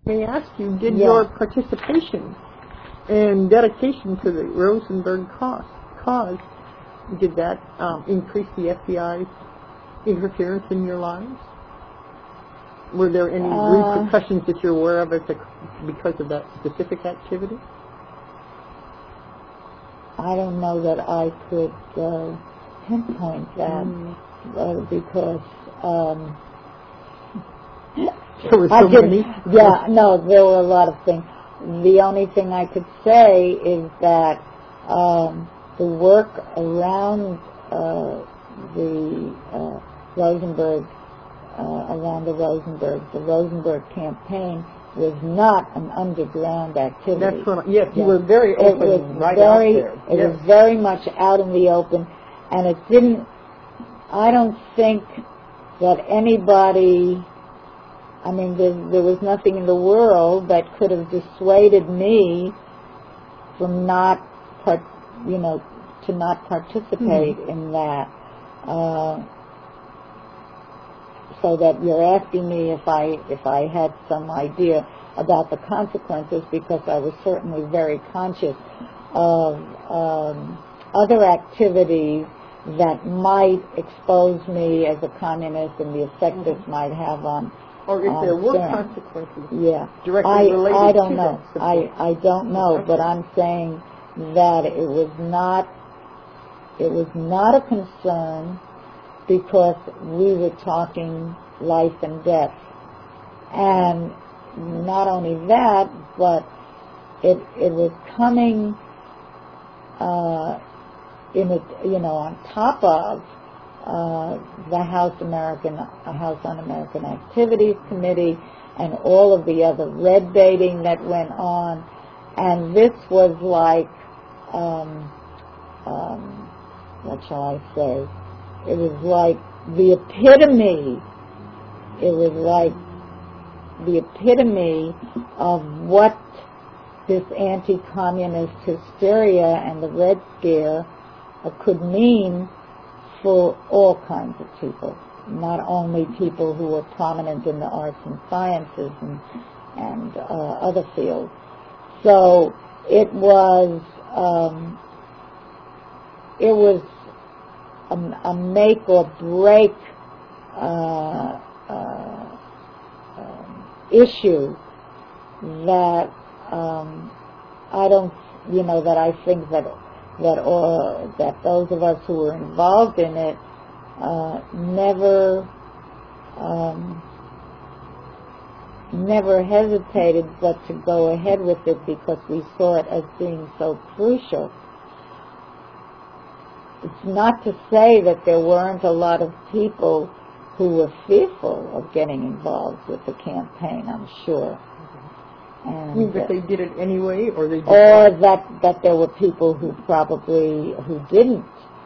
may I ask you, did Yeah. your participation and dedication to the Rosenberg cause, did that increase the FBI's interference in your lives? Were there any repercussions that you're aware of because of that specific activity? I don't know that I could pinpoint that because there were so many. Yeah, no, there were a lot of things. The only thing I could say is that the work around the Rosenberg campaign was not an underground activity. That's what. Yes, you were very open, out there. It was very much out in the open, and it didn't. I don't think that anybody. I mean, there was nothing in the world that could have dissuaded me from not participate in that. So that you're asking me if I had some idea about the consequences, because I was certainly very conscious of other activities that might expose me as a communist and the effect this might have on. Or if there were consequences. Yeah. Directly related I don't to know. that. I don't know, but I'm saying that it was not a concern, because we were talking life and death. And not only that, but it was coming on top of the House Un-American Activities Committee and all of the other red baiting that went on. And this was like, what shall I say? It was like the epitome. It was like the epitome of what this anti-communist hysteria and the Red Scare could mean for all kinds of people, not only people who were prominent in the arts and sciences and other fields. So it was a make or break issue that I think that those of us who were involved in it never hesitated but to go ahead with it, because we saw it as being so crucial. It's not to say that there weren't a lot of people who were fearful of getting involved with the campaign, I'm sure. And you mean that they did it anyway, or they did or that there were people who didn't,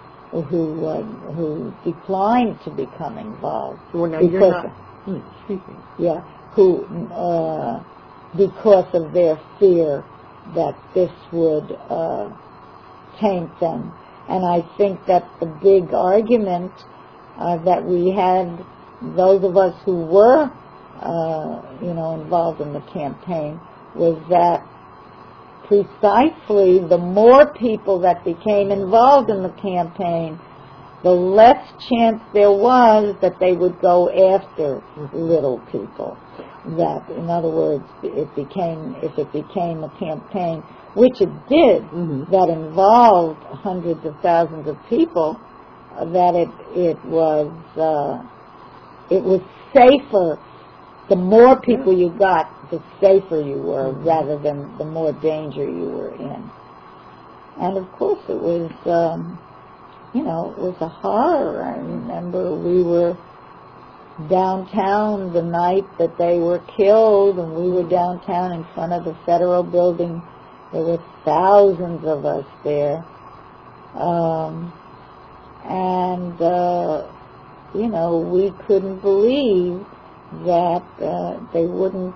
who declined to become involved. Well, now you're not. Excuse me. Yeah, who because of their fear that this would taint them. And I think that the big argument that we had, those of us who were, involved in the campaign, was that precisely the more people that became involved in the campaign, the less chance there was that they would go after little people. That, in other words, if it became a campaign, which it did, that involved hundreds of thousands of people, that it was safer. The more people you got, the safer you were, rather than the more danger you were in. And of course, it was, it was a horror. I remember we were downtown the night that they were killed, and we were downtown in front of the Federal Building. There were thousands of us there. We couldn't believe that there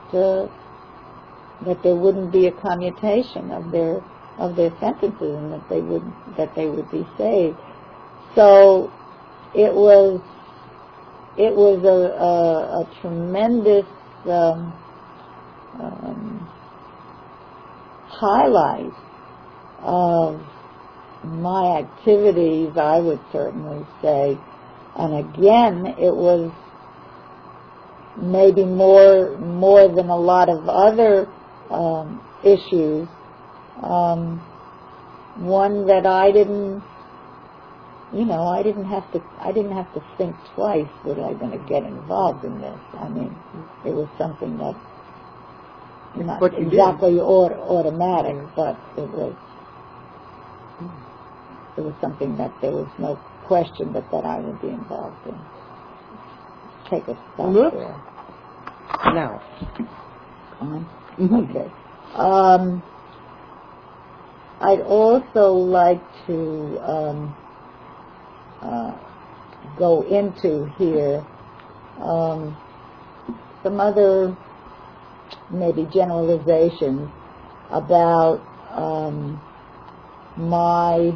wouldn't be a commutation of their sentences, and that they would be saved. So it was a tremendous highlight of my activities, I would certainly say. And again, it was maybe more than a lot of other issues. One that I didn't have to think twice, was I going to get involved in this. I mean, it was something that not exactly automatic, but it was something that there was no question but that I would be involved in. Take a stop there. Now. Okay. I'd also like to go into here some other maybe generalizations about my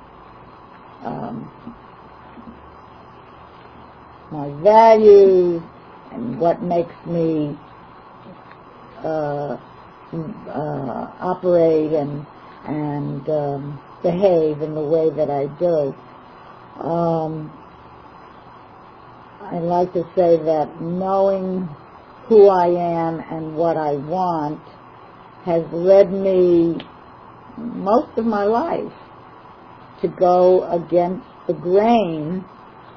values and what makes me operate and behave in the way that I do. I like to say that knowing who I am and what I want has led me most of my life to go against the grain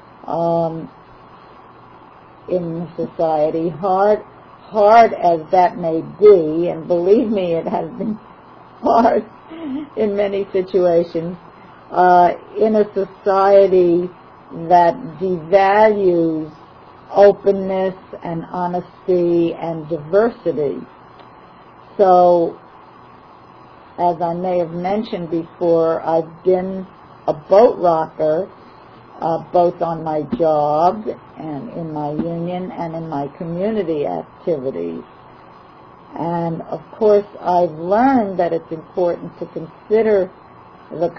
in society, hard as that may be, and believe me, it has been hard in many situations, in a society that devalues openness and honesty and diversity. So, as I may have mentioned before, I've been a boat rocker, both on my job and in my union and in my community activities. And of course, I've learned that it's important to consider the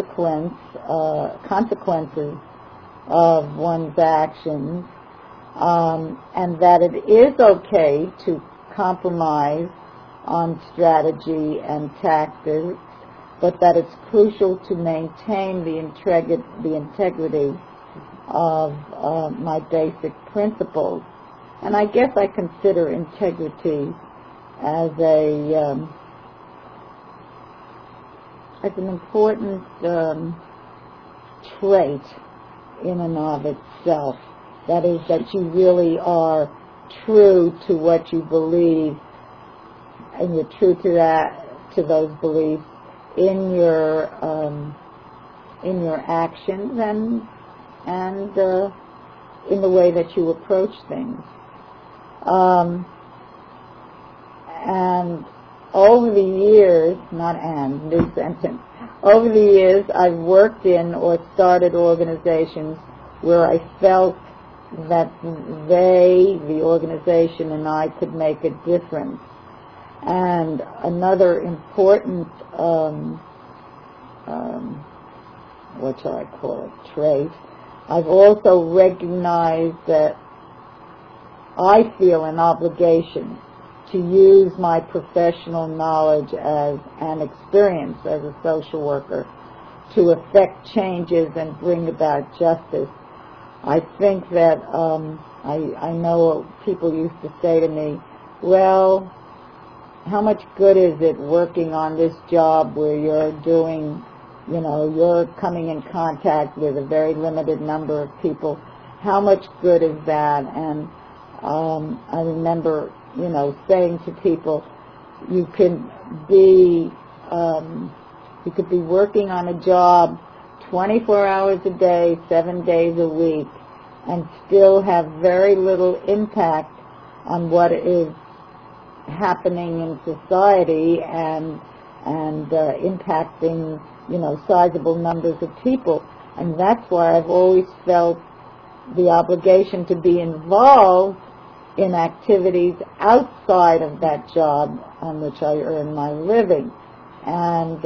consequences of one's actions, and that it is okay to compromise on strategy and tactics, but that it's crucial to maintain the integrity of my basic principles. And I guess I consider integrity as an important trait in and of itself. That is, that you really are true to what you believe, and you're true to those beliefs in your actions and in the way that you approach things. And over the years, over the years, I've worked in or started organizations where I felt that the organization, and I could make a difference. And another important, what shall I call it, trait, I've also recognized that I feel an obligation to use my professional knowledge and experience as a social worker to effect changes and bring about justice. I think that I know people used to say to me, well, how much good is it working on this job where you're doing, you're coming in contact with a very limited number of people? How much good is that? And I remember, saying to people, you could be working on a job 24 hours a day, 7 days a week, and still have very little impact on what is happening in society and impacting, sizable numbers of people. And that's why I've always felt the obligation to be involved in activities outside of that job on which I earn my living. And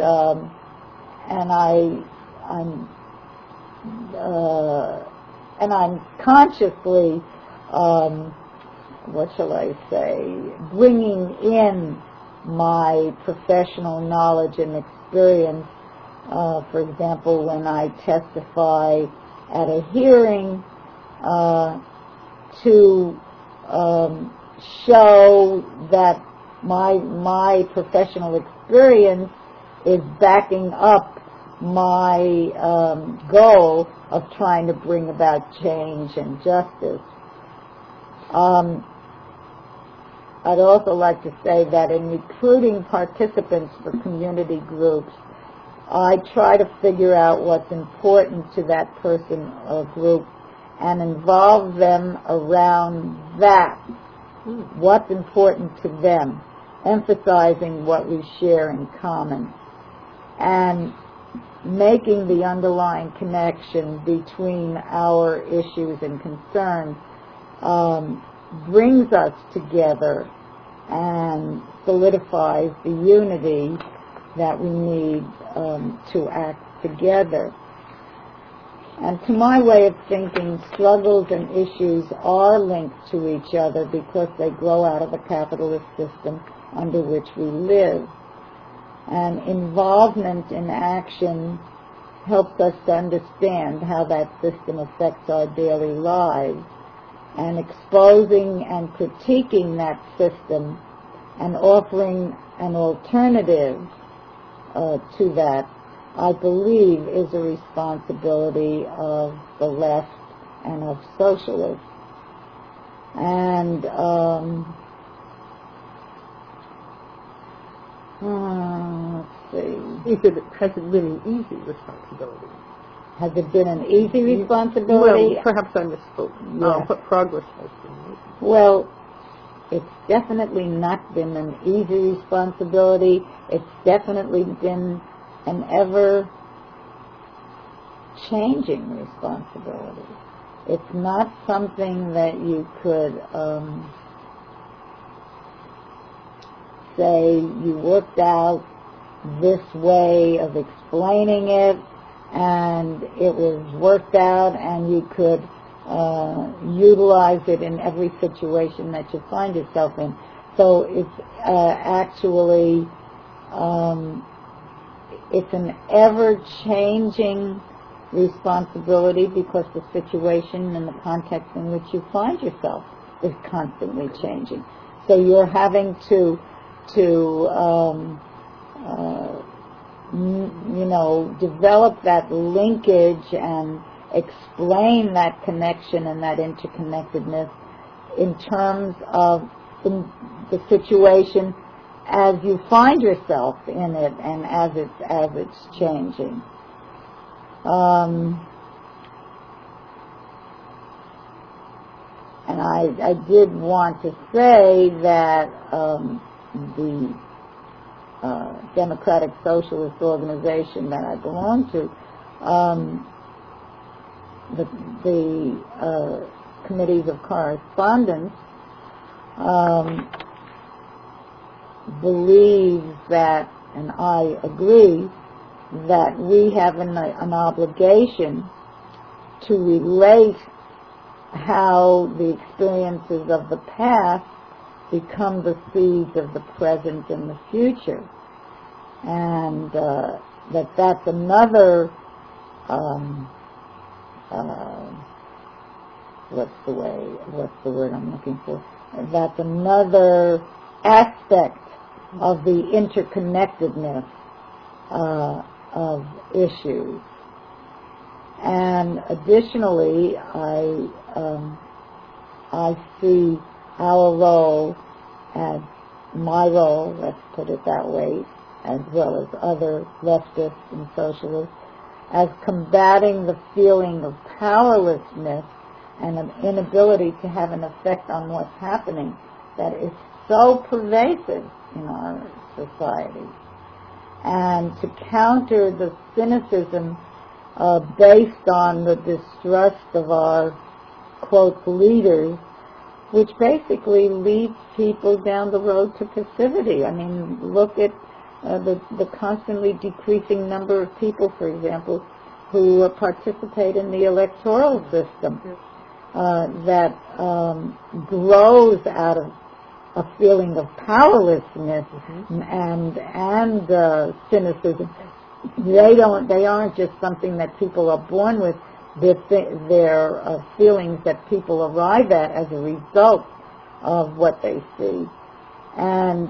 I'm consciously what shall I say, bringing in my professional knowledge and experience. For example, when I testify at a hearing, to show that my professional experience is backing up my goal of trying to bring about change and justice. I'd also like to say that in recruiting participants for community groups, I try to figure out what's important to that person or group and involve them around that, what's important to them, emphasizing what we share in common, and making the underlying connection between our issues and concerns brings us together and solidifies the unity that we need to act together. And to my way of thinking, struggles and issues are linked to each other because they grow out of a capitalist system under which we live. And involvement in action helps us to understand how that system affects our daily lives. And exposing and critiquing that system and offering an alternative to that, I believe, is a responsibility of the left and of socialists. And let's see. You said it hasn't been an easy responsibility. Has it been an easy responsibility? Well, perhaps I misspoke. Yeah. What progress has been made? Well, it's definitely not been an easy responsibility. It's definitely been an ever-changing responsibility. It's not something that you could say you worked out this way of explaining it, and it was worked out, and you could utilize it in every situation that you find yourself in. So it's actually it's an ever-changing responsibility because the situation and the context in which you find yourself is constantly changing. So you're having to develop that linkage and explain that connection and that interconnectedness in terms of the situation as you find yourself in it and as it's changing. And I did want to say that the Democratic Socialist organization that I belong to, the committees of correspondence, believes that, and I agree, that we have an obligation to relate how the experiences of the past become the seeds of the present and the future. And that's another, what's the word I'm looking for? That's another aspect of the interconnectedness of issues. And additionally, I see our role as my role, let's put it that way, as well as other leftists and socialists, as combating the feeling of powerlessness and an inability to have an effect on what's happening that is so pervasive in our society. And to counter the cynicism based on the distrust of our, quote, leaders, which basically leads people down the road to passivity. I mean, look at the constantly decreasing number of people, for example, who participate in the electoral system. that grows out of a feeling of powerlessness and cynicism. They aren't just something that people are born with. They're feelings that people arrive at as a result of what they see. And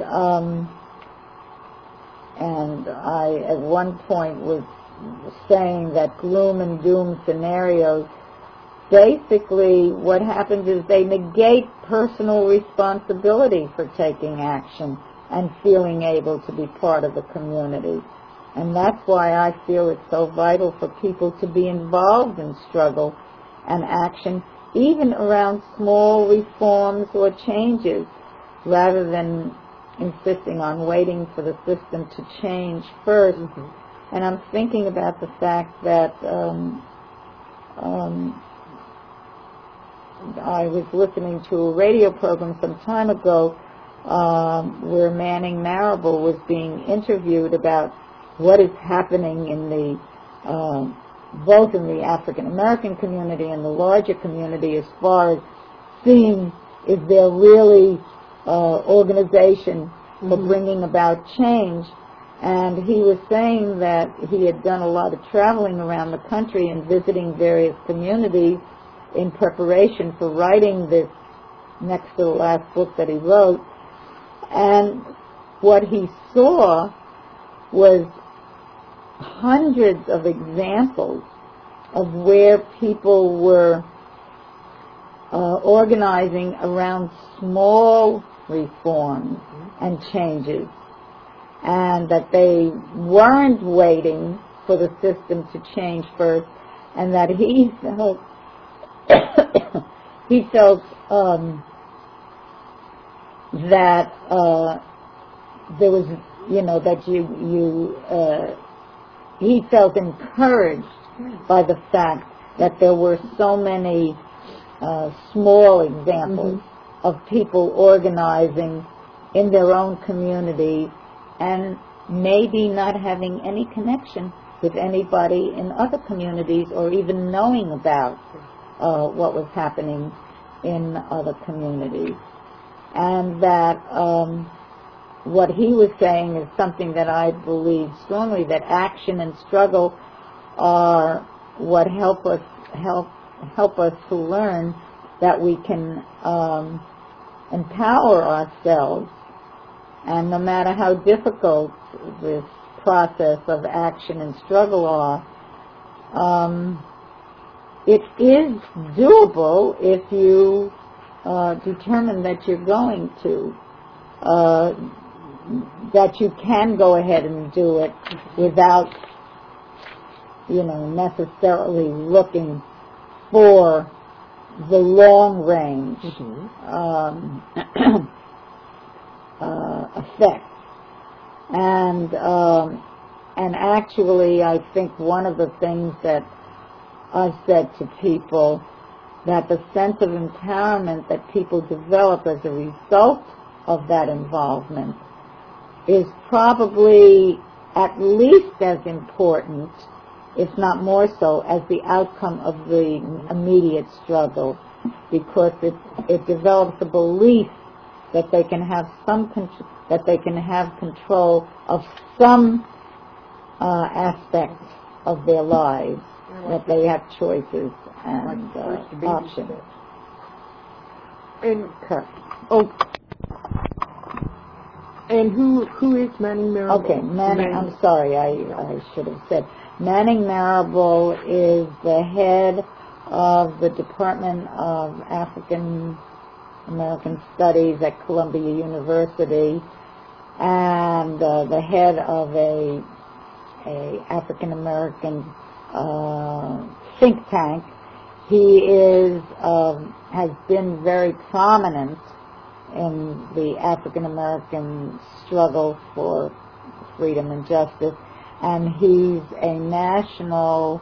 I at one point was saying that gloom and doom scenarios, basically what happens is they negate personal responsibility for taking action and feeling able to be part of the community. And that's why I feel it's so vital for people to be involved in struggle and action, even around small reforms or changes, rather than insisting on waiting for the system to change first. And I'm thinking about the fact that I was listening to a radio program some time ago where Manning Marable was being interviewed about what is happening in the both in the African American community and the larger community as far as seeing is there really organization for bringing about change. And he was saying that he had done a lot of traveling around the country and visiting various communities in preparation for writing this next to the last book that he wrote. And what he saw was hundreds of examples of where people were organizing around small reforms and changes, and that they weren't waiting for the system to change first, and that he felt that there was, that he felt encouraged by the fact that there were so many small examples of people organizing in their own community and maybe not having any connection with anybody in other communities or even knowing about what was happening in other communities. And that what he was saying is something that I believe strongly, that action and struggle are what help us to learn that we can empower ourselves, and no matter how difficult this process of action and struggle are, it is doable if you determine that you're going to, that you can go ahead and do it without, necessarily looking for the long range effect. And actually, I think one of the things that I've said to people, that the sense of empowerment that people develop as a result of that involvement is probably at least as important, if not more so, as the outcome of the immediate struggle, because it develops a belief that they can have control of some aspect of their lives, that they have choices and options. And who is Manning Marable? Okay, I'm sorry, I should have said. Manning Marable is the head of the Department of African American Studies at Columbia University, and the head of a African American think tank. He has been very prominent in the African American struggle for freedom and justice, and he's a national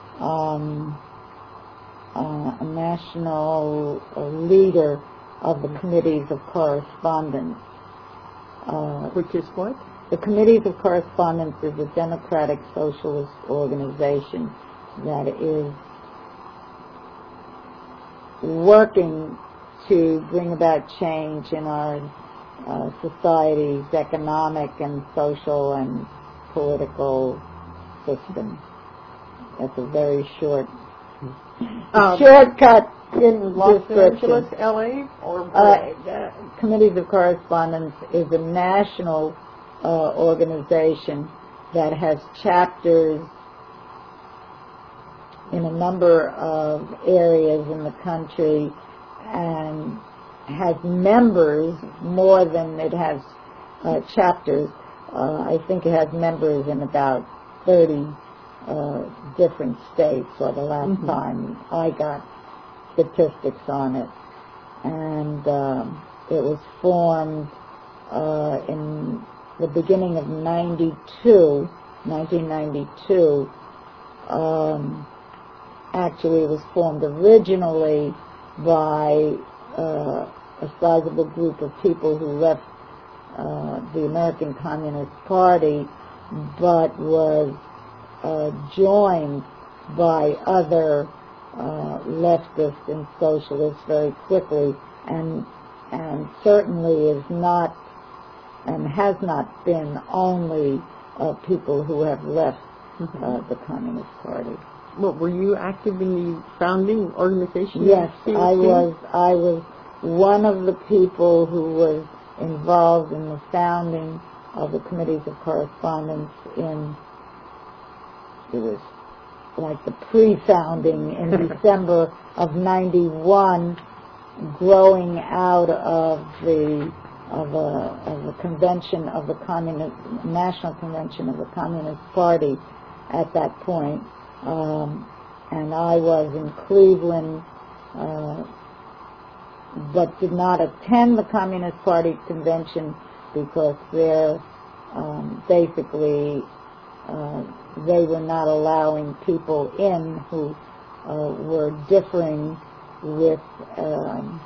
leader of the Committees of Correspondence. Which is what? The Committees of Correspondence is a democratic socialist organization that is working to bring about change in our society's economic and social and political system. That's a very shortcut in Los description. Angeles, L.A., or Committees of Correspondence is a national organization that has chapters in a number of areas in the country and has members more than it has chapters. I think it has members in about 30 different states, or the last time I got statistics on it. And it was formed in the beginning of 1992. Actually, it was formed originally by a sizable group of people who left the American Communist Party, but was joined by other leftists and socialists very quickly, and certainly is not and has not been only people who have left the Communist Party. What, were you active in the founding organization? Yes, I was one of the people who was involved in the founding of the Committees of Correspondence it was like the pre-founding in December of '91, growing out of a convention of the National Convention of the Communist Party at that point. And I was in Cleveland, but did not attend the Communist Party convention because basically they were not allowing people in who were differing with an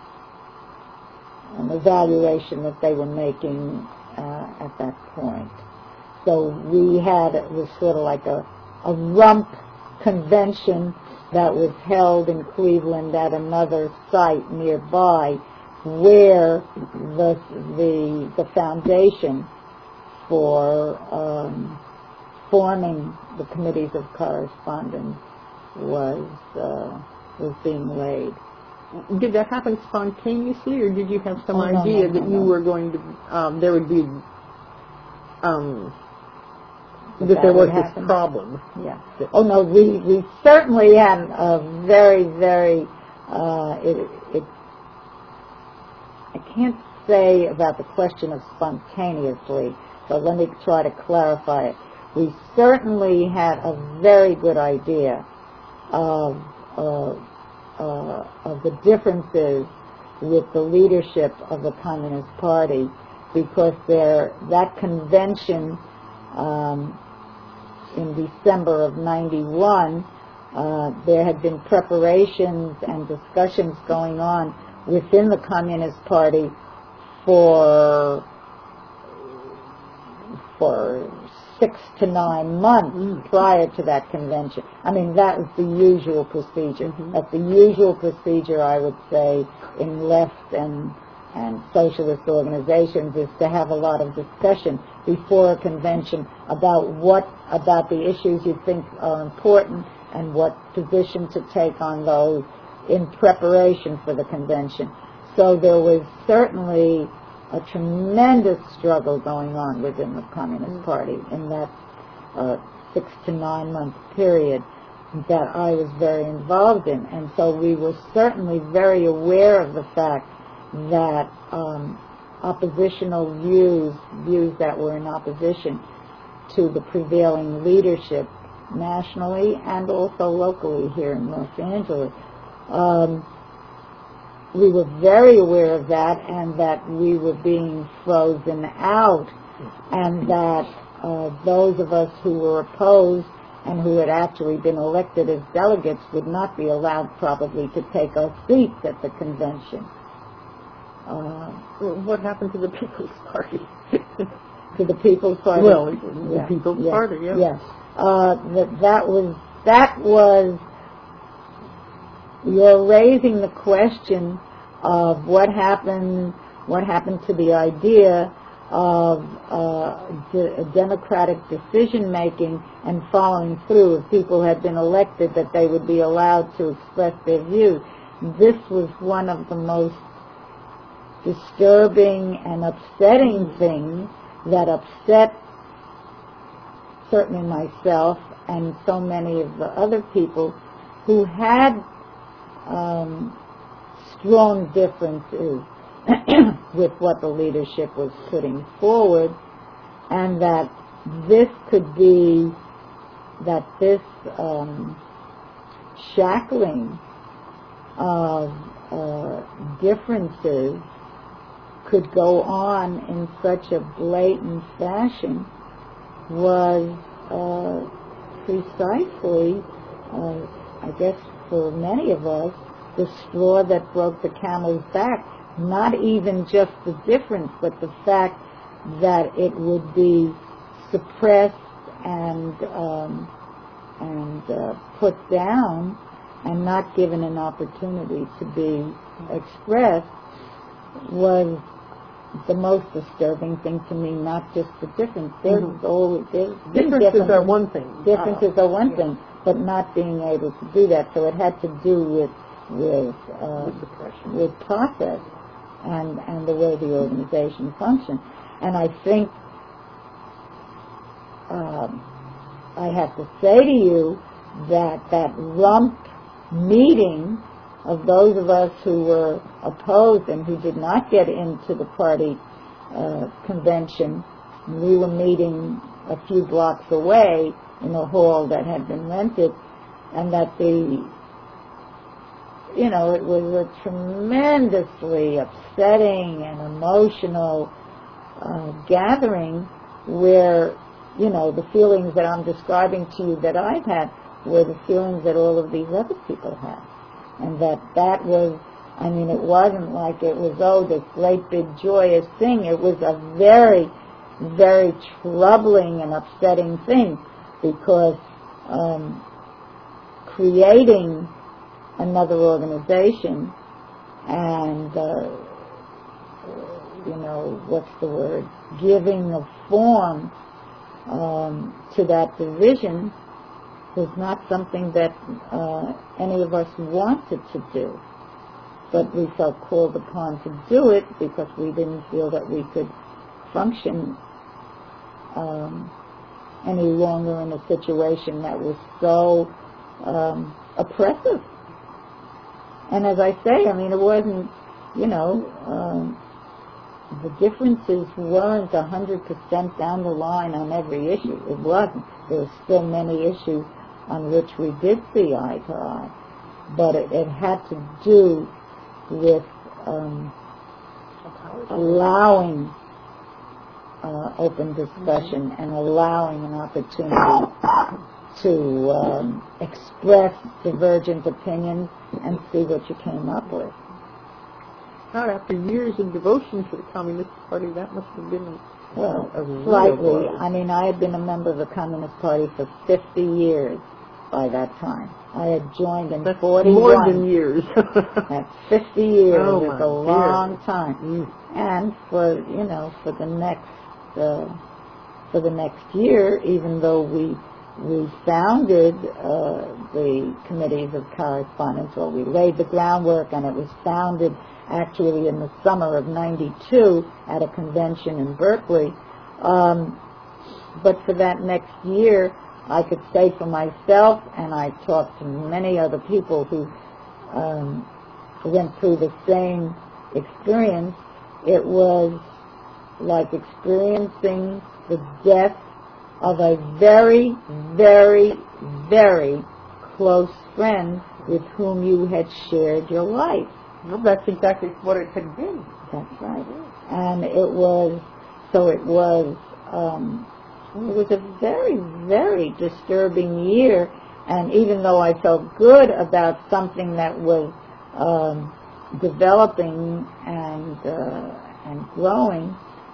evaluation that they were making at that point. So it was sort of like a rump convention that was held in Cleveland at another site nearby, where the foundation for forming the Committees of Correspondence was being laid. Did that happen spontaneously, or did you have some idea that you were going to, there would be, that there was this problem? Yeah. Oh no, we certainly had a very, very, I can't say about the question of spontaneously, so let me try to clarify it. We certainly had a very good idea of the differences with the leadership of the Communist Party, because that convention in December of '91, there had been preparations and discussions going on within the Communist Party for 6 to 9 months prior to that convention. I mean, that was the usual procedure. That's the usual procedure, I would say, in left and socialist organizations, is to have a lot of discussion before a convention about the issues you think are important and what position to take on those in preparation for the convention. So there was certainly a tremendous struggle going on within the Communist Party in that 6 to 9 month period that I was very involved in. And so we were certainly very aware of the fact that oppositional views that were in opposition to the prevailing leadership nationally and also locally here in Los Angeles, we were very aware of that, and that we were being frozen out, and that those of us who were opposed and who had actually been elected as delegates would not be allowed probably to take our seats at the convention. What happened to the People's Party? To the People's Party? Well, the People's Party, yeah. Yes. That was you're raising the question of what happened to the idea of democratic decision-making and following through. If people had been elected, that they would be allowed to express their views. This was one of the most disturbing and upsetting things that upset certainly myself and so many of the other people who had strong differences with what the leadership was putting forward, and that this shackling of differences could go on in such a blatant fashion was precisely, I guess for many of us, the straw that broke the camel's back. Not even just the difference, but the fact that it would be suppressed and put down and not given an opportunity to be expressed was the most disturbing thing to me. Not just the difference. Differences are one thing. Differences are one thing, but not being able to do that. So it had to do with process and the way the organization functioned. And I think I have to say to you that rump meeting of those of us who were opposed and who did not get into the party convention, we were meeting a few blocks away in a hall that had been rented, and that it was a tremendously upsetting and emotional gathering where, the feelings that I'm describing to you that I've had were the feelings that all of these other people had. And that was, it wasn't like it was, this great big joyous thing. It was a very, very troubling and upsetting thing, because creating another organization and, giving a form to that division was not something that any of us wanted to do. But we felt called upon to do it because we didn't feel that we could function any longer in a situation that was so oppressive. And as I say, it wasn't, the differences weren't 100% down the line on every issue. It wasn't. There were still many issues on which we did see eye to eye. But it had to do with allowing open discussion and allowing an opportunity to express divergent opinions and see what you came up with. God, after years of devotion to the Communist Party, that must have been slightly. I had been a member of the Communist Party for 50 years by that time. I had joined in 41. More than years. That's 50 years. Oh, it's a long dear. time. And for the next year, even though we founded the committees of correspondence, or we laid the groundwork, and it was founded actually in the summer of '92 at a convention in Berkeley. But for that next year, I could say for myself, and I talked to many other people who went through the same experience, it was like experiencing the death of a very, very, very close friend with whom you had shared your life. Well, that's exactly what it had been. That's right. And it was a very, very disturbing year. And even though I felt good about something that was developing and growing,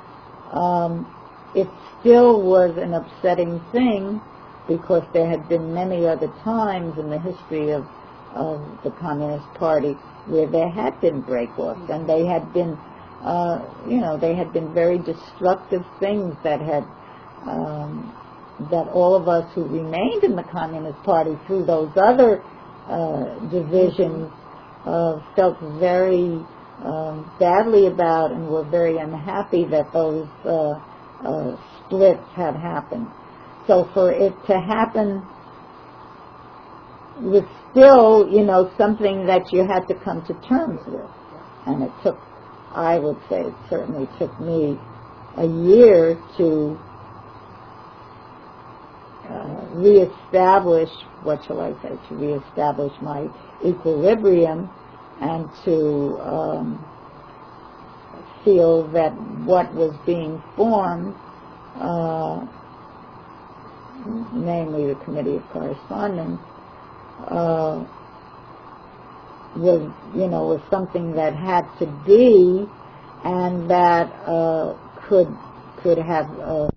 it still was an upsetting thing, because there had been many other times in the history of of the Communist Party where there had been break-offs, and they had been, they had been very destructive things that had, that all of us who remained in the Communist Party through those other divisions felt very badly about and were very unhappy that those splits had happened. So for it to happen was still, something that you had to come to terms with. And it took, I would say, it certainly took me a year to reestablish, to reestablish my equilibrium and to feel that what was being formed, namely the Committee of Correspondence, was something that had to be, and that could have